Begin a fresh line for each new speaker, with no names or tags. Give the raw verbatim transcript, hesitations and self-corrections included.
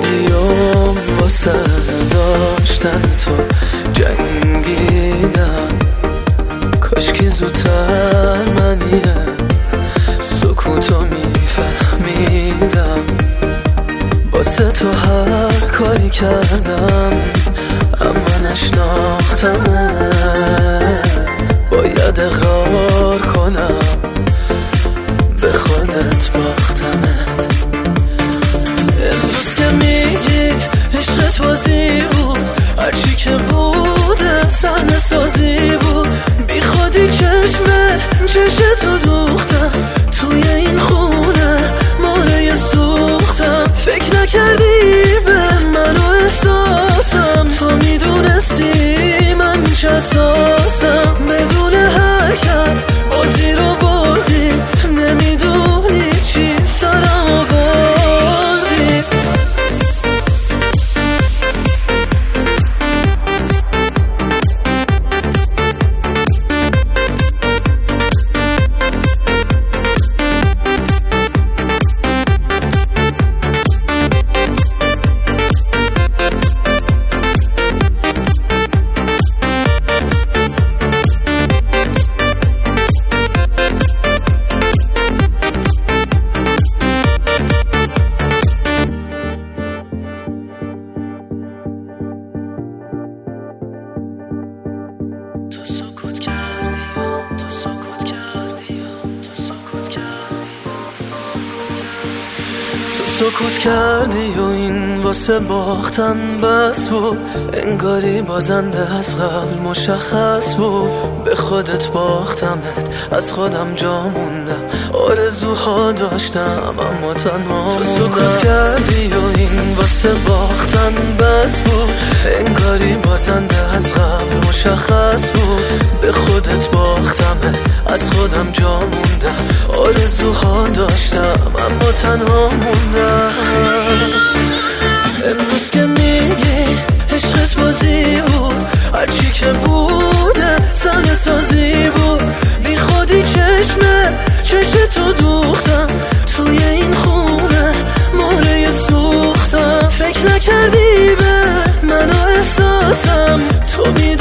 کردی و واسه داشتن تو جنگیدم. کاش که زودتر منیه سکوتو میفهمیدم. واسه تو هر کاری کردم اما نشناختمت. باید اقرار کنم به خودت باختمت. امروز که میگی عشقت بازی بود، هرچی که بوده صحنه سازی بود. بی خودی چشمه چشتو دوختم، توی این خونه ماله سوختم. فکر نکردی به من و احساسم، تو میدونستی من چه اساسم. بدون حرکت بازی رو بردی، نمیدونی چی سرم آوردی. تو سکوت کردی و تو سکوت کردی و تو سکوت کردی تو سکوت کردی و این واسه باختن بس بود. انگاری بازنده از قبل مشخص بود. به خودت باختمت، از خودم جا موندم. آرزوها داشتم اما تنها. تو سکوت کردی و این واسه باختن بس بود. انگاری بازنده از قبل مشخص بود. به خودت باختمت، از خودم جا موندم. آرزوها داشتم اما تنها موندم. امروز که میگی عشقت بازی بود، هرچی که بوده صحنه سازی بود. بی خودی چشمه چشتو دوختم، توی این خونه ماله سوختم. فکر نکردی به من و احساسم، تو می